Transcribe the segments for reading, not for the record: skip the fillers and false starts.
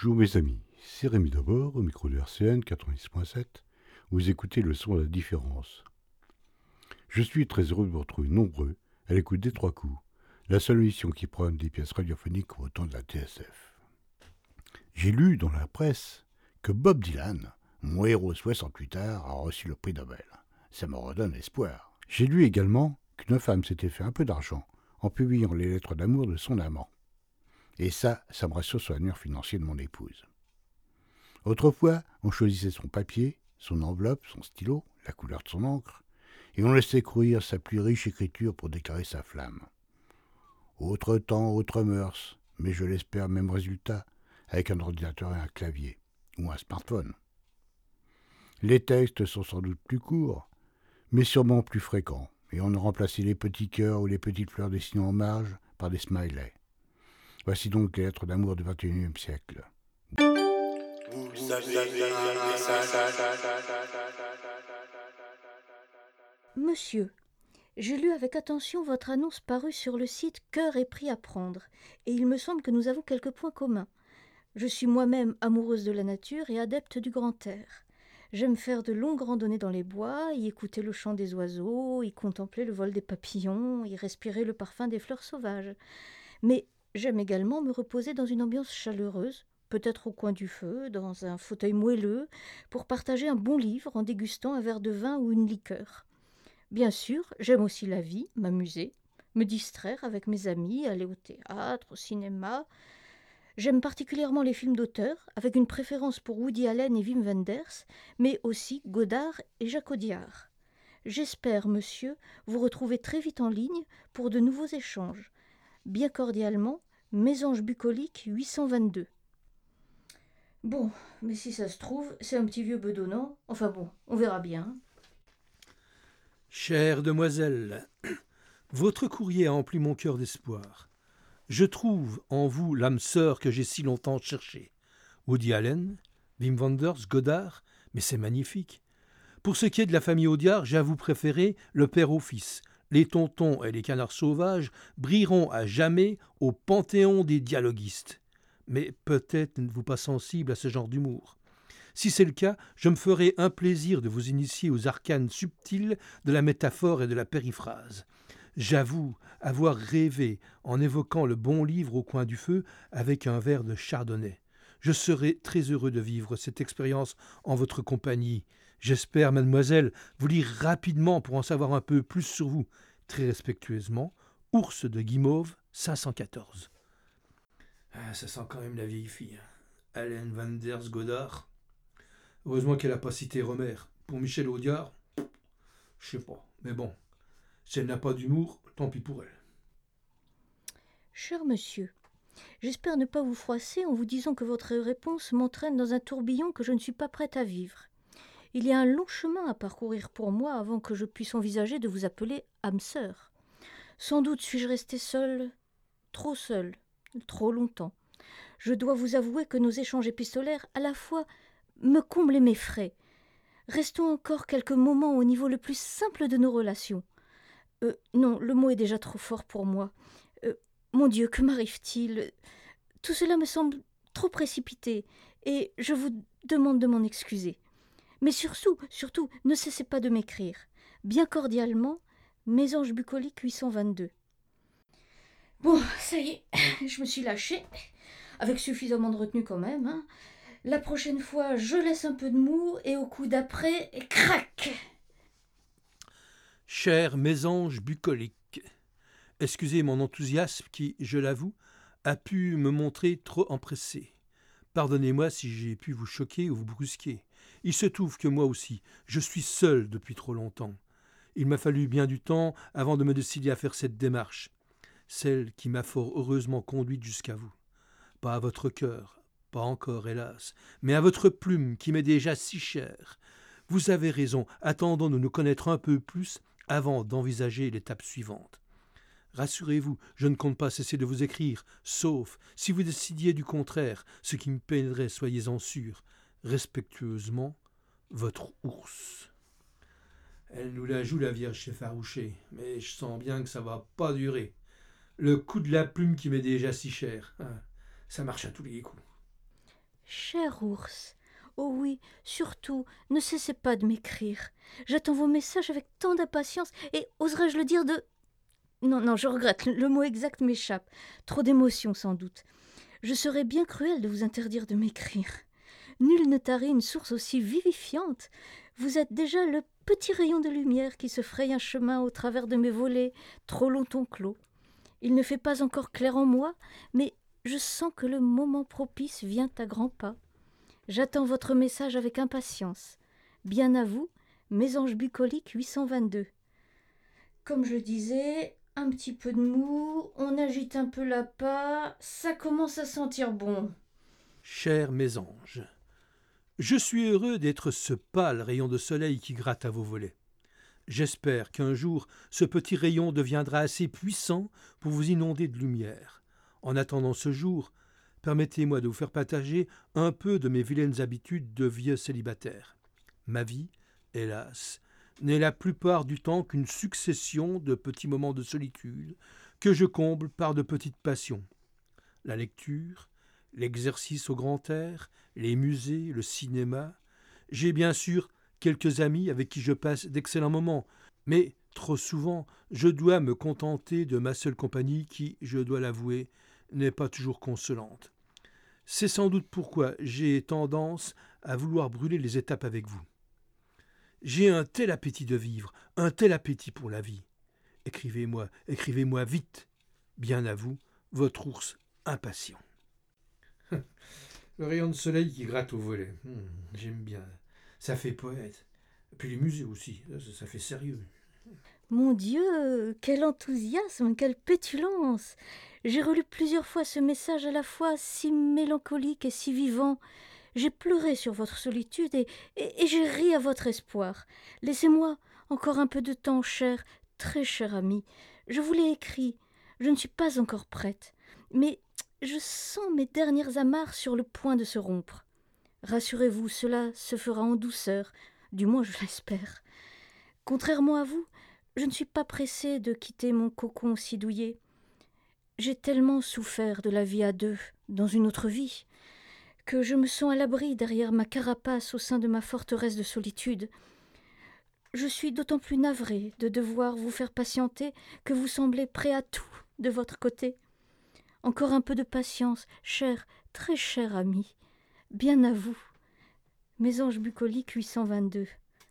Bonjour mes amis, c'est Rémi d'abord, au micro de RCN 90.7. Vous écoutez le son de la différence. Je suis très heureux de vous retrouver nombreux à l'écoute des Trois Coups, la seule émission qui prône des pièces radiophoniques au temps de la TSF. J'ai lu dans la presse que Bob Dylan, mon héros 68 tard, a reçu le prix Nobel. Ça me redonne espoir. J'ai lu également qu'une femme s'était fait un peu d'argent en publiant les lettres d'amour de son amant. Et ça me rassure sur l'avenir financier de mon épouse. Autrefois, on choisissait son papier, son enveloppe, son stylo, la couleur de son encre, et on laissait courir sa plus riche écriture pour déclarer sa flamme. Autre temps, autre mœurs, mais je l'espère même résultat, avec un ordinateur et un clavier, ou un smartphone. Les textes sont sans doute plus courts, mais sûrement plus fréquents, et on a remplacé les petits cœurs ou les petites fleurs dessinées en marge par des smileys. Voici donc les lettres d'amour du XXIe siècle. Vous avez un message. Monsieur, j'ai lu avec attention votre annonce parue sur le site Cœur et prix à prendre, et il me semble que nous avons quelques points communs. Je suis moi-même amoureuse de la nature et adepte du grand air. J'aime faire de longues randonnées dans les bois, y écouter le chant des oiseaux, y contempler le vol des papillons, y respirer le parfum des fleurs sauvages. Mais j'aime également me reposer dans une ambiance chaleureuse, peut-être au coin du feu, dans un fauteuil moelleux, pour partager un bon livre en dégustant un verre de vin ou une liqueur. Bien sûr, j'aime aussi la vie, m'amuser, me distraire avec mes amis, aller au théâtre, au cinéma. J'aime particulièrement les films d'auteur, avec une préférence pour Woody Allen et Wim Wenders, mais aussi Godard et Jacques Audiard. J'espère, monsieur, vous retrouver très vite en ligne pour de nouveaux échanges. Bien cordialement, Mésange bucolique 822. Bon, mais si ça se trouve, c'est un petit vieux bedonnant. Enfin bon, on verra bien. Chère demoiselle, votre courrier a empli mon cœur d'espoir. Je trouve en vous l'âme sœur que j'ai si longtemps cherchée. Woody Allen, Wim Wenders, Godard, mais c'est magnifique. Pour ce qui est de la famille Audiard, j'avoue préférer le père au fils. Les tontons et les canards sauvages brilleront à jamais au panthéon des dialoguistes. Mais peut-être n'êtes-vous pas sensible à ce genre d'humour. Si c'est le cas, je me ferai un plaisir de vous initier aux arcanes subtiles de la métaphore et de la périphrase. J'avoue avoir rêvé en évoquant le bon livre au coin du feu avec un verre de chardonnay. Je serai très heureux de vivre cette expérience en votre compagnie. J'espère, mademoiselle, vous lire rapidement pour en savoir un peu plus sur vous. Très respectueusement, Ours de Guimauve, 514. Ah, ça sent quand même la vieille fille. Allen Wenders Godard. Heureusement qu'elle n'a pas cité Romère. Pour Michel Audiard, je sais pas. Mais bon, si elle n'a pas d'humour, tant pis pour elle. Cher monsieur, j'espère ne pas vous froisser en vous disant que votre réponse m'entraîne dans un tourbillon que je ne suis pas prête à vivre. Il y a un long chemin à parcourir pour moi avant que je puisse envisager de vous appeler âme sœur. Sans doute suis-je restée seule, trop longtemps. Je dois vous avouer que nos échanges épistolaires, à la fois, me comblent et m'effraient. Restons encore quelques moments au niveau le plus simple de nos relations. Non, le mot est déjà trop fort pour moi. Mon Dieu, que m'arrive-t-il ? Tout cela me semble trop précipité, et je vous demande de m'en excuser. Mais surtout, ne cessez pas de m'écrire. Bien cordialement, Mésange bucolique 822. Bon, ça y est, je me suis lâchée, avec suffisamment de retenue quand même. Hein. La prochaine fois, je laisse un peu de mou, et au coup d'après, crac ! Chère Mésange bucolique, excusez mon enthousiasme qui, je l'avoue, a pu me montrer trop empressé. Pardonnez-moi si j'ai pu vous choquer ou vous brusquer. Il se trouve que moi aussi, je suis seul depuis trop longtemps. Il m'a fallu bien du temps avant de me décider à faire cette démarche, celle qui m'a fort heureusement conduite jusqu'à vous. Pas à votre cœur, pas encore, hélas, mais à votre plume qui m'est déjà si chère. Vous avez raison, attendons de nous connaître un peu plus avant d'envisager l'étape suivante. Rassurez-vous, je ne compte pas cesser de vous écrire, sauf si vous décidiez du contraire, ce qui me peinerait, soyez-en sûr. Respectueusement, votre ours. Elle nous la joue, la Vierge effarouchée, mais je sens bien que ça va pas durer. Le coup de la plume qui m'est déjà si cher, ça marche à tous les coups. Cher ours, oh oui, surtout, ne cessez pas de m'écrire. J'attends vos messages avec tant d'impatience, et oserais-je le dire de... Non, je regrette, le mot exact m'échappe. Trop d'émotion, sans doute. Je serais bien cruelle de vous interdire de m'écrire. Nul ne tarit une source aussi vivifiante. Vous êtes déjà le petit rayon de lumière qui se fraye un chemin au travers de mes volets trop longtemps clos. Il ne fait pas encore clair en moi, mais je sens que le moment propice vient à grands pas. J'attends votre message avec impatience. Bien à vous, Mésange bucolique 822. Comme je disais, un petit peu de mou, on agite un peu l'appât, ça commence à sentir bon. Chère Mésange, je suis heureux d'être ce pâle rayon de soleil qui gratte à vos volets. J'espère qu'un jour ce petit rayon deviendra assez puissant pour vous inonder de lumière. En attendant ce jour, permettez-moi de vous faire partager un peu de mes vilaines habitudes de vieux célibataire. Ma vie, hélas, n'est la plupart du temps qu'une succession de petits moments de solitude que je comble par de petites passions. La lecture, l'exercice au grand air, les musées, le cinéma. J'ai bien sûr quelques amis avec qui je passe d'excellents moments, mais trop souvent je dois me contenter de ma seule compagnie qui, je dois l'avouer, n'est pas toujours consolante. C'est sans doute pourquoi j'ai tendance à vouloir brûler les étapes avec vous. J'ai un tel appétit de vivre, un tel appétit pour la vie. Écrivez-moi vite. Bien à vous, votre ours impatient. Le rayon de soleil qui gratte au volet. J'aime bien. Ça fait poète. Et puis les musées aussi, ça fait sérieux. Mon Dieu, quel enthousiasme, quelle pétulance! J'ai relu plusieurs fois ce message à la fois si mélancolique et si vivant. J'ai pleuré sur votre solitude et j'ai ri à votre espoir. Laissez-moi encore un peu de temps, cher, très cher ami. Je vous l'ai écrit. Je ne suis pas encore prête. Mais je sens mes dernières amarres sur le point de se rompre. Rassurez-vous, cela se fera en douceur, du moins je l'espère. Contrairement à vous, je ne suis pas pressée de quitter mon cocon si douillet. J'ai tellement souffert de la vie à deux, dans une autre vie, que je me sens à l'abri derrière ma carapace au sein de ma forteresse de solitude. Je suis d'autant plus navrée de devoir vous faire patienter que vous semblez prêt à tout de votre côté. Encore un peu de patience, cher, très cher ami. Bien à vous. Mésange bucolique 822.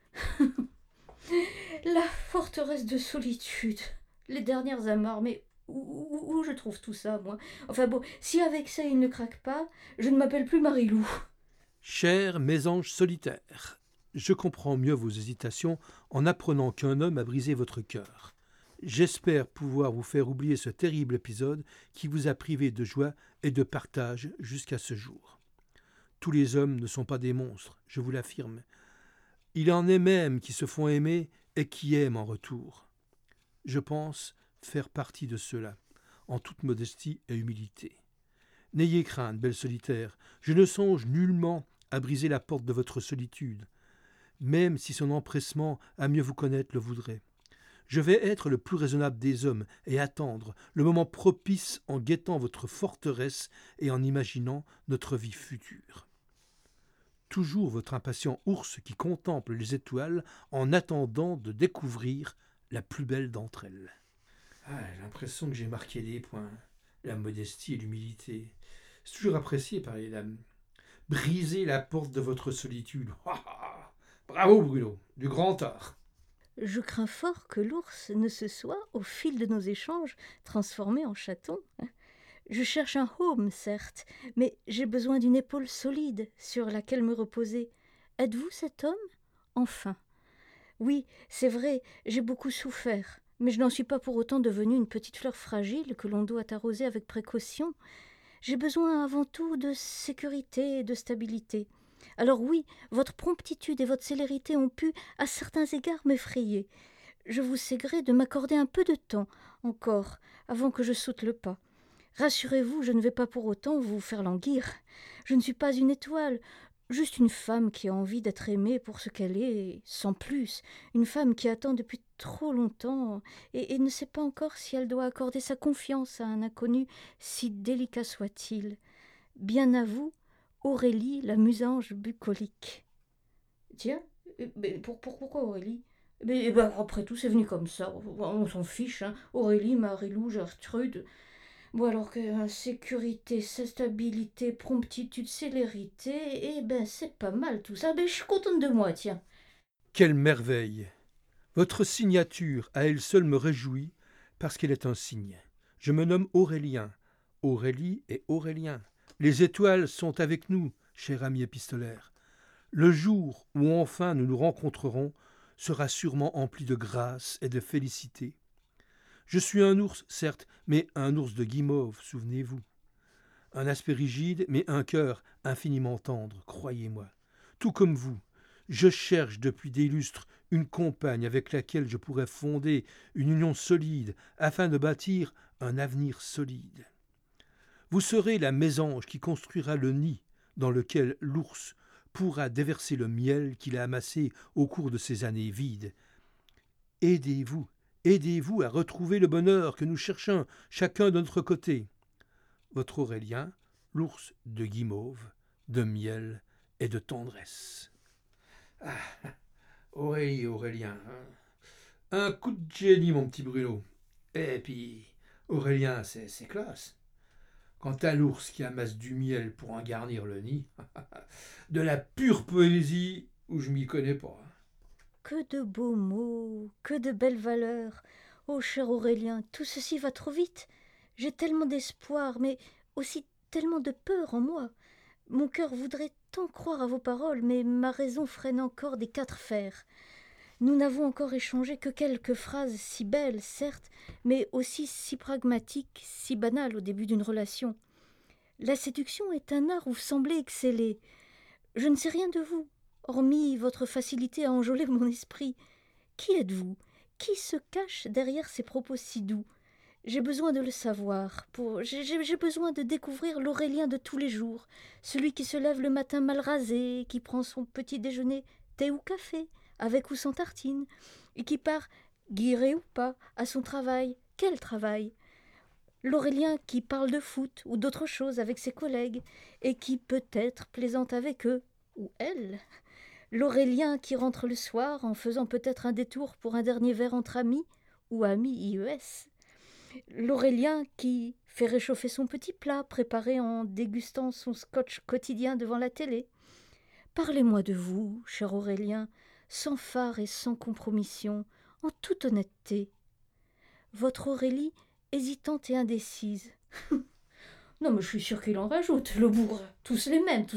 La forteresse de solitude. Les dernières amarres, mais où je trouve tout ça, moi? Enfin bon, si avec ça il ne craque pas, je ne m'appelle plus Marilou. Chère Mésange solitaire, je comprends mieux vos hésitations en apprenant qu'un homme a brisé votre cœur. J'espère pouvoir vous faire oublier ce terrible épisode qui vous a privé de joie et de partage jusqu'à ce jour. Tous les hommes ne sont pas des monstres, je vous l'affirme. Il en est même qui se font aimer et qui aiment en retour. Je pense faire partie de ceux-là, en toute modestie et humilité. N'ayez crainte, belle solitaire, je ne songe nullement à briser la porte de votre solitude, même si son empressement à mieux vous connaître le voudrait. Je vais être le plus raisonnable des hommes et attendre le moment propice en guettant votre forteresse et en imaginant notre vie future. Toujours votre impatient ours qui contemple les étoiles en attendant de découvrir la plus belle d'entre elles. J'ai l'impression que j'ai marqué des points. La modestie et l'humilité. C'est toujours apprécié par les dames. Brisez la porte de votre solitude. Bravo Bruno, du grand art. Je crains fort que l'ours ne se soit, au fil de nos échanges, transformé en chaton. Je cherche un home, certes, mais j'ai besoin d'une épaule solide sur laquelle me reposer. Êtes-vous cet homme? Enfin. Oui, c'est vrai, j'ai beaucoup souffert, mais je n'en suis pas pour autant devenue une petite fleur fragile que l'on doit arroser avec précaution. J'ai besoin avant tout de sécurité et de stabilité. Alors oui, votre promptitude et votre célérité ont pu, à certains égards, m'effrayer. Je vous sais gré de m'accorder un peu de temps, encore, avant que je saute le pas. Rassurez-vous, je ne vais pas pour autant vous faire languir. Je ne suis pas une étoile, juste une femme qui a envie d'être aimée pour ce qu'elle est, sans plus. Une femme qui attend depuis trop longtemps et ne sait pas encore si elle doit accorder sa confiance à un inconnu, si délicat soit-il. Bien à vous, Aurélie, la musange bucolique. Tiens, mais pourquoi Aurélie? Après tout, c'est venu comme ça. On s'en fiche, hein. Aurélie, Marie-Lou, Gertrude. Bon, alors que sécurité, stabilité, promptitude, célérité, c'est pas mal tout ça. Je suis contente de moi, tiens. Quelle merveille! Votre signature à elle seule me réjouit parce qu'elle est un signe. Je me nomme Aurélien. Aurélie et Aurélien. Les étoiles sont avec nous, cher ami épistolaire. Le jour où enfin nous nous rencontrerons sera sûrement empli de grâce et de félicité. Je suis un ours, certes, mais un ours de guimauve, souvenez-vous. Un aspect rigide, mais un cœur infiniment tendre, croyez-moi. Tout comme vous, je cherche depuis des lustres une compagne avec laquelle je pourrais fonder une union solide afin de bâtir un avenir solide. Vous serez la mésange qui construira le nid dans lequel l'ours pourra déverser le miel qu'il a amassé au cours de ces années vides. Aidez-vous à retrouver le bonheur que nous cherchons chacun de notre côté. Votre Aurélien, l'ours de guimauve, de miel et de tendresse. Ah, Aurélie, Aurélien, hein. Un coup de génie, mon petit Bruno. Et puis, Aurélien, c'est classe. Quant à l'ours qui amasse du miel pour en garnir le nid, de la pure poésie où je m'y connais pas. Que de beaux mots, que de belles valeurs. Oh, cher Aurélien, tout ceci va trop vite. J'ai tellement d'espoir, mais aussi tellement de peur en moi. Mon cœur voudrait tant croire à vos paroles, mais ma raison freine encore des 4 fers. Nous n'avons encore échangé que quelques phrases si belles, certes, mais aussi si pragmatiques, si banales au début d'une relation. La séduction est un art où vous semblez exceller. Je ne sais rien de vous, hormis votre facilité à enjôler mon esprit. Qui êtes-vous? Qui se cache derrière ces propos si doux? J'ai besoin de le savoir. J'ai besoin de découvrir l'Aurélien de tous les jours, celui qui se lève le matin mal rasé, qui prend son petit déjeuner thé ou café, avec ou sans tartine, et qui part, guiré ou pas, à son travail. Quel travail? L'Aurélien qui parle de foot ou d'autre chose avec ses collègues, et qui peut-être plaisante avec eux, ou elle. L'Aurélien qui rentre le soir en faisant peut-être un détour pour un dernier verre entre amis, ou amis IES. L'Aurélien qui fait réchauffer son petit plat préparé en dégustant son scotch quotidien devant la télé. Parlez-moi de vous, cher Aurélien, sans phare et sans compromission, en toute honnêteté. Votre Aurélie, hésitante et indécise. Non, mais je suis sûre qu'il en rajoute, le bourre. Tous les mêmes.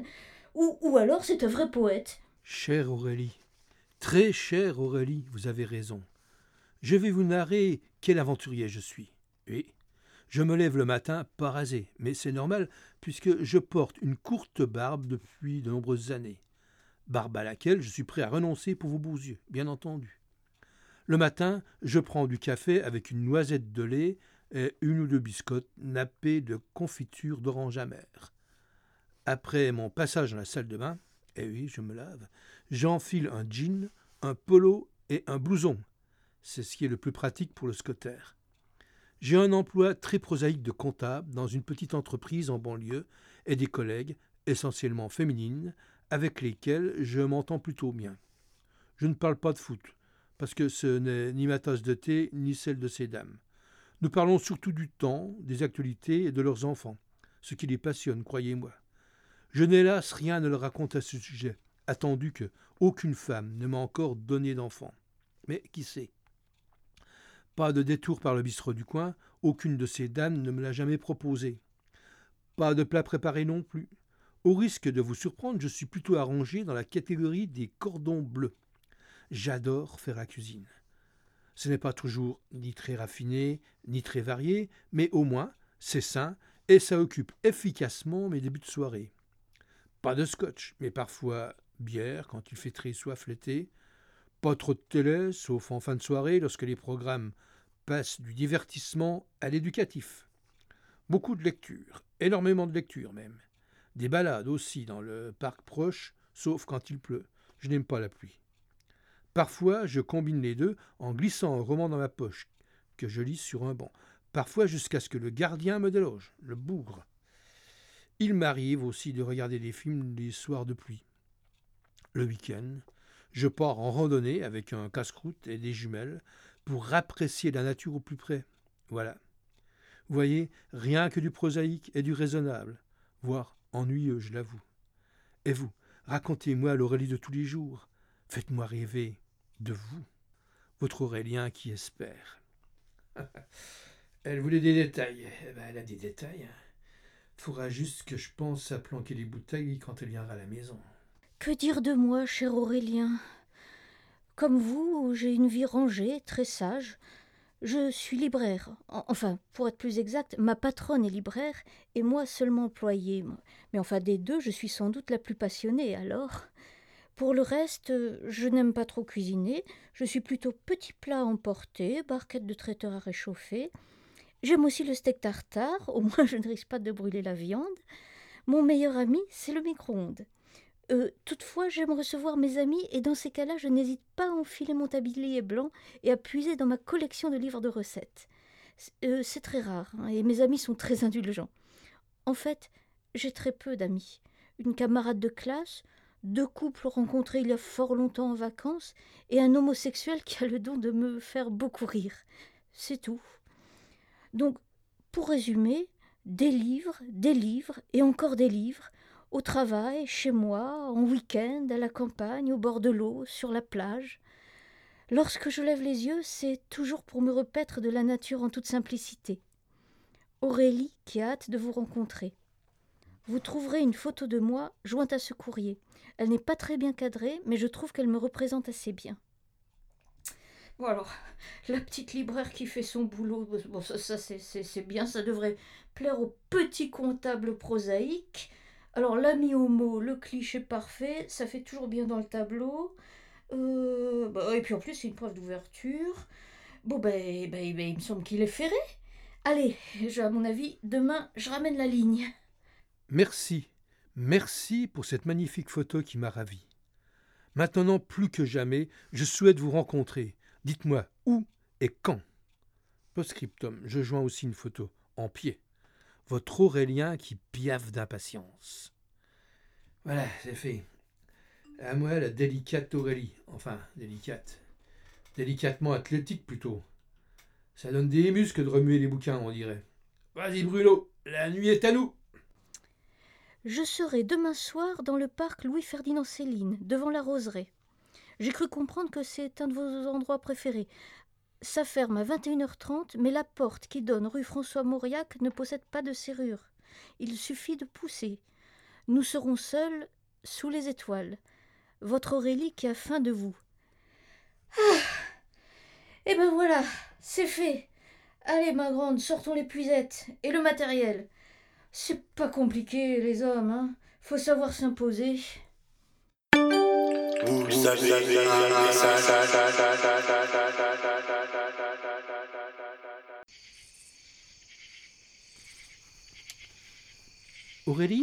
Ou alors c'est un vrai poète. Chère Aurélie, très chère Aurélie, vous avez raison. Je vais vous narrer quel aventurier je suis. Oui, je me lève le matin pas rasé, mais c'est normal puisque je porte une courte barbe depuis de nombreuses années. Barbe à laquelle je suis prêt à renoncer pour vos beaux yeux, bien entendu. Le matin, je prends du café avec une noisette de lait et 1 ou 2 biscottes nappées de confiture d'orange amère. Après mon passage dans la salle de bain, eh oui, je me lave, j'enfile un jean, un polo et un blouson. C'est ce qui est le plus pratique pour le scotter. J'ai un emploi très prosaïque de comptable dans une petite entreprise en banlieue et des collègues, essentiellement féminines, avec lesquelles je m'entends plutôt bien. Je ne parle pas de foot, parce que ce n'est ni ma tasse de thé, ni celle de ces dames. Nous parlons surtout du temps, des actualités et de leurs enfants, ce qui les passionne, croyez-moi. Je n'ai hélas rien à leur raconter à ce sujet, attendu que aucune femme ne m'a encore donné d'enfant. Mais qui sait? Pas de détour par le bistrot du coin, aucune de ces dames ne me l'a jamais proposé. Pas de plat préparé non plus. Au risque de vous surprendre, je suis plutôt arrangé dans la catégorie des cordons bleus. J'adore faire la cuisine. Ce n'est pas toujours ni très raffiné, ni très varié, mais au moins, c'est sain et ça occupe efficacement mes débuts de soirée. Pas de scotch, mais parfois bière quand il fait très soif l'été. Pas trop de télé, sauf en fin de soirée lorsque les programmes passent du divertissement à l'éducatif. Beaucoup de lectures, énormément de lectures même. Des balades aussi dans le parc proche, sauf quand il pleut. Je n'aime pas la pluie. Parfois, je combine les deux en glissant un roman dans ma poche, que je lis sur un banc. Parfois jusqu'à ce que le gardien me déloge, le bougre. Il m'arrive aussi de regarder des films les soirs de pluie. Le week-end, je pars en randonnée avec un casse-croûte et des jumelles pour apprécier la nature au plus près. Voilà. Vous voyez, rien que du prosaïque et du raisonnable, voire ennuyeux, je l'avoue. Et vous, racontez-moi l'Aurélie de tous les jours. Faites-moi rêver de vous, votre Aurélien qui espère. Elle voulait des détails. Eh ben, elle a des détails. Faudra juste que je pense à planquer les bouteilles quand elle viendra à la maison. Que dire de moi, cher Aurélien? Comme vous, j'ai une vie rangée, très sage. Je suis libraire. Enfin, pour être plus exact, ma patronne est libraire et moi seulement employée. Mais enfin, des deux, je suis sans doute la plus passionnée, alors. Pour le reste, je n'aime pas trop cuisiner. Je suis plutôt petit plat à emporter, barquette de traiteur à réchauffer. J'aime aussi le steak tartare, au moins je ne risque pas de brûler la viande. Mon meilleur ami, c'est le micro-ondes. Toutefois, j'aime recevoir mes amis et dans ces cas-là, je n'hésite pas à enfiler mon tablier blanc et à puiser dans ma collection de livres de recettes. C'est très rare, hein, et mes amis sont très indulgents. En fait, j'ai très peu d'amis. Une camarade de classe, 2 couples rencontrés il y a fort longtemps en vacances et un homosexuel qui a le don de me faire beaucoup rire. C'est tout. Donc, pour résumer, des livres et encore des livres, au travail, chez moi, en week-end, à la campagne, au bord de l'eau, sur la plage. Lorsque je lève les yeux, c'est toujours pour me repaître de la nature en toute simplicité. Aurélie qui a hâte de vous rencontrer. Vous trouverez une photo de moi jointe à ce courrier. Elle n'est pas très bien cadrée, mais je trouve qu'elle me représente assez bien. Bon alors, la petite libraire qui fait son boulot, bon, ça c'est bien, ça devrait plaire au petit comptable prosaïque. Alors l'ami homo, le cliché parfait, ça fait toujours bien dans le tableau. Et puis en plus c'est une preuve d'ouverture. Bon il me semble qu'il est ferré. Allez, à mon avis, demain je ramène la ligne. Merci pour cette magnifique photo qui m'a ravi. Maintenant, plus que jamais, je souhaite vous rencontrer. Dites-moi où et quand. Post-scriptum, je joins aussi une photo, en pied. Votre Aurélien qui piaffe d'impatience. Voilà, c'est fait. À moi, la délicate Aurélie. Enfin, délicate. Délicatement athlétique, plutôt. Ça donne des muscles de remuer les bouquins, on dirait. Vas-y, Bruno, la nuit est à nous. Je serai demain soir dans le parc Louis-Ferdinand Céline, devant la roseraie. J'ai cru comprendre que c'est un de vos endroits préférés. Ça ferme à 21h30, mais la porte qui donne rue François-Mauriac ne possède pas de serrure. Il suffit de pousser. Nous serons seuls sous les étoiles. Votre Aurélie qui a faim de vous. Ah! Eh ben voilà, c'est fait. Allez, ma grande, sortons les puisettes et le matériel. C'est pas compliqué, les hommes, hein. Faut savoir s'imposer. Vous savez, Aurélie ?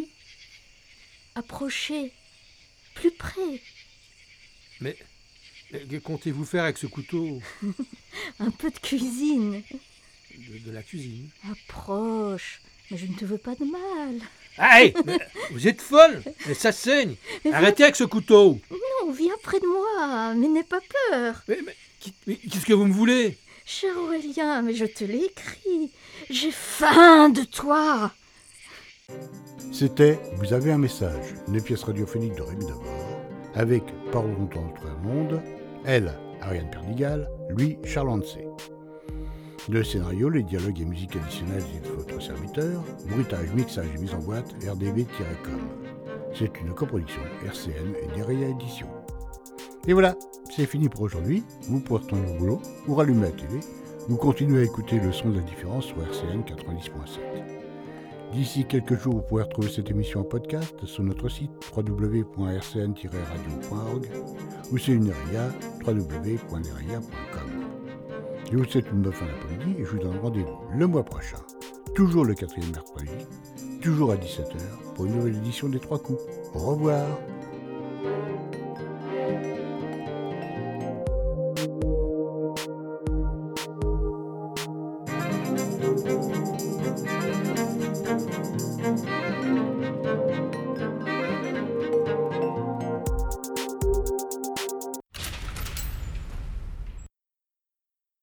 Approchez. Plus près. Mais que comptez-vous faire avec ce couteau ? Un peu de cuisine. De la cuisine. Approche. Mais je ne te veux pas de mal. Allez, vous êtes folle. Mais ça saigne. Arrêtez avec ce couteau. Non, viens près de moi, mais n'aie pas peur. Mais qu'est-ce que vous me voulez ? Cher Aurélien, mais je te l'ai écrit. J'ai faim de toi. C'était Vous avez un message, une pièce radiophonique de Rémi Dabord, avec Parlons dans notre monde, elle, Ariane Pernigal, lui, Charles Hansé. Le scénario, les dialogues et musiques additionnelles de votre serviteur, bruitage, mixage et mise en boîte, rdv-com. C'est une coproduction RCN et Nerea Édition. Et voilà, c'est fini pour aujourd'hui. Vous pouvez retourner au boulot, ou rallumer la télé, ou continuer à écouter le son de la différence sur RCN 90.7. D'ici quelques jours, vous pourrez retrouver cette émission en podcast sur notre site www.rcn-radio.org ou sur Nerea, www.nerea.com. Je vous souhaite une bonne fin d'après-midi et je vous donne rendez-vous le mois prochain, toujours le 4e mercredi, toujours à 17h, pour une nouvelle édition des 3 coups. Au revoir.